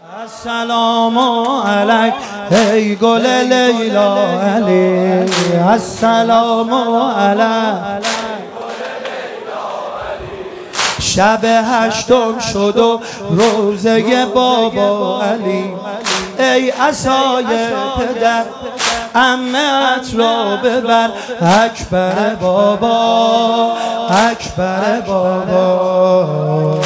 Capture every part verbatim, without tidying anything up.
السلام علیک ای گل لیلا علی، السلام علیک. شب هشتم شد و روزه بابا علی، ای عصای پدر عمت را ببر، اکبر بابا اکبر بابا.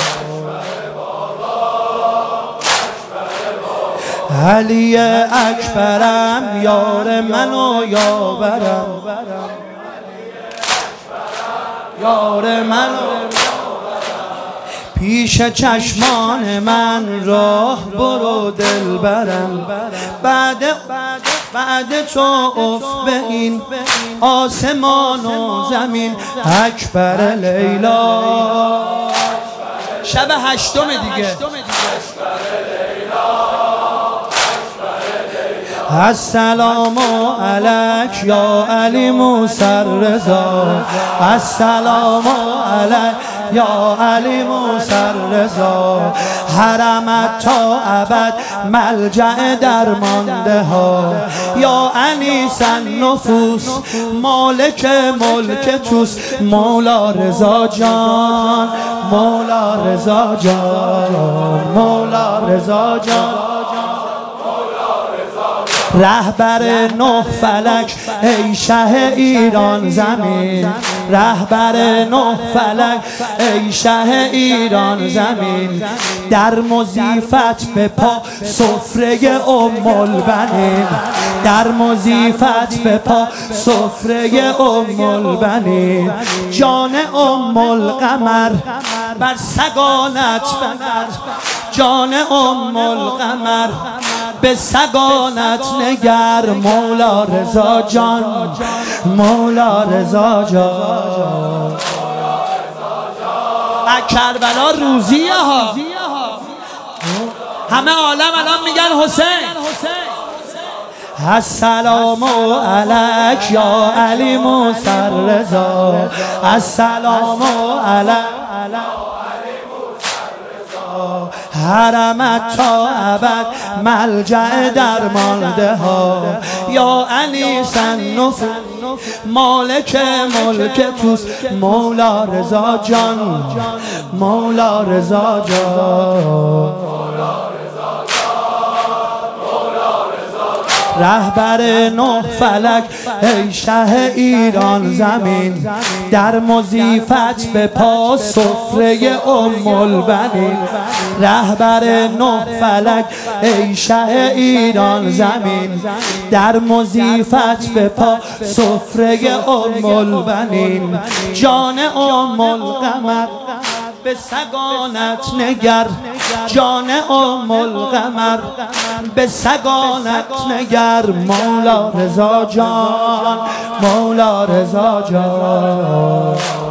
علی اکبرم یار منو یاورم، یار منو پیش چشمان من راه برو دل برم. بعد بعد تو اف به این آسمان و زمین، اکبر لیلا. شب هشتم دیگه. السلام علیک یا علی موسی رضا، السلام علیک یا علی موسی رضا. حرمت تا ابد ملجأ درمانده ها، یا انیس النفوس مالک ملک توس. مولا رضا جان مولا رضا جان مولا رضا جان. رهبر نه فلک ای شه ایران زمین، رهبر نه فلک ای شه ایران زمین. در مضیفت به پا سفره ام البنین، در مضیفت به پا سفره ام البنین. جان ام القمر بر سگانت بنر، جان ام القمر به سگانت نگر. مولا رضا جان مولا رضا جان. کربلا روزیه ها، همه عالم الان میگن حسین. السلام علیک یا علی موسی رضا، السلام علیک. حرمت تا ابد ملجأ درمانده ها، یا انیس النفوس مالک ملک توس. مولا رضا جان مولا رضا جان. رهبر نه فلک ای شه ایران زمین، در مضیفت به پا سفره ام البنین. رهبر نه فلک ای شه ایران زمین، در مضیفت به پا سفره ام البنین. جان ام القمر به سگانت نگر، جان ام القمر به سگانت نگر. مولا رضا جان مولا رضا جان.